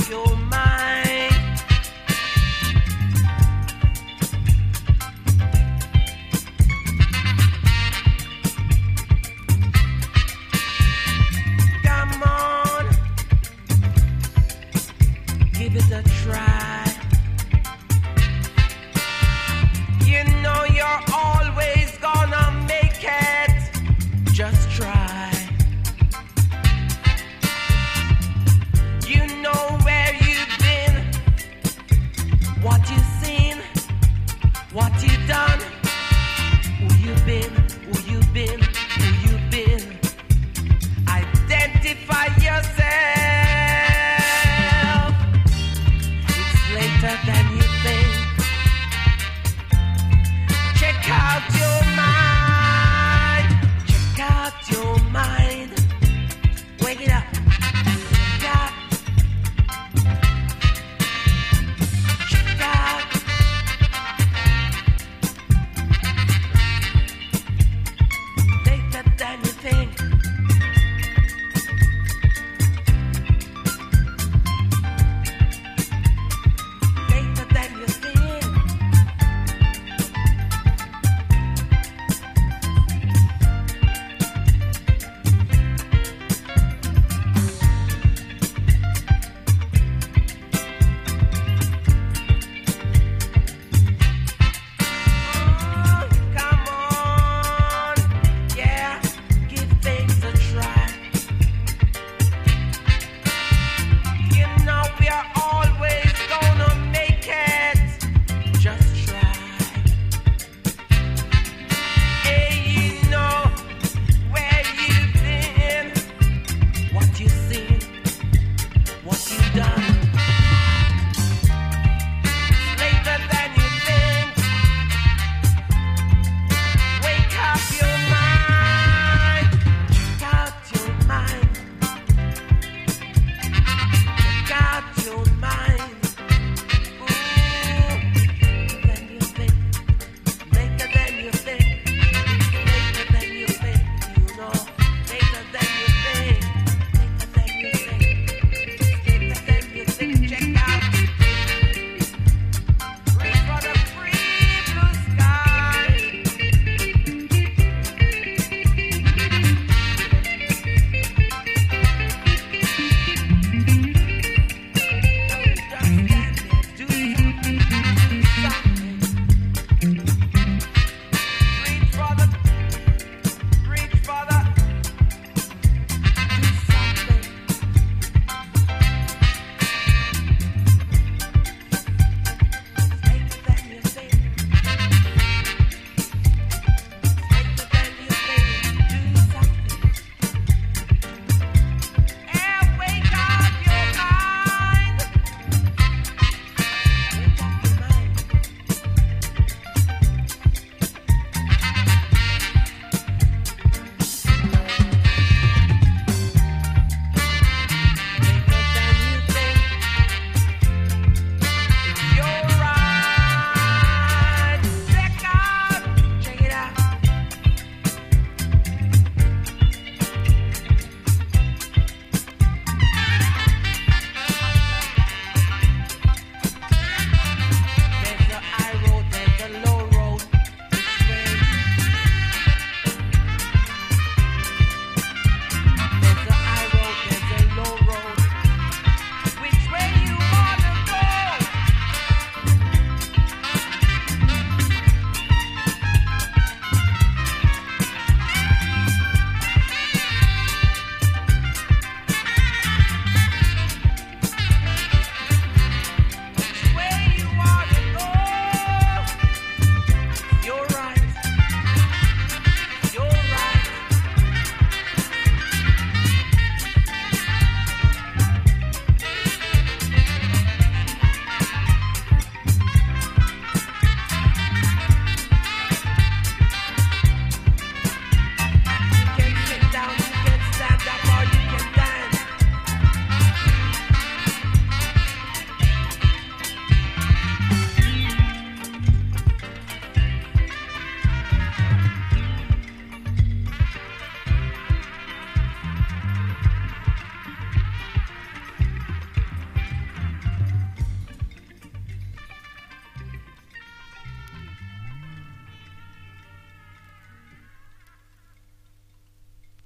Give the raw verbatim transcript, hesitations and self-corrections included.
your mind. Come on, give it a try. You know you're always gonna make it. Just try. You know where you've been, what you've seen, what you've done, who you've been, who you've been, who you've been. Identify yourself. It's later than you think. Check out your mind. Check out your mind. Wake it up. Check out. Check out. Later than you think. Later than you think. Oh, come on, yeah, give things a try. You know we are always gonna make it. Just try. Hey, you know where you've been, what you've seen, what you've done.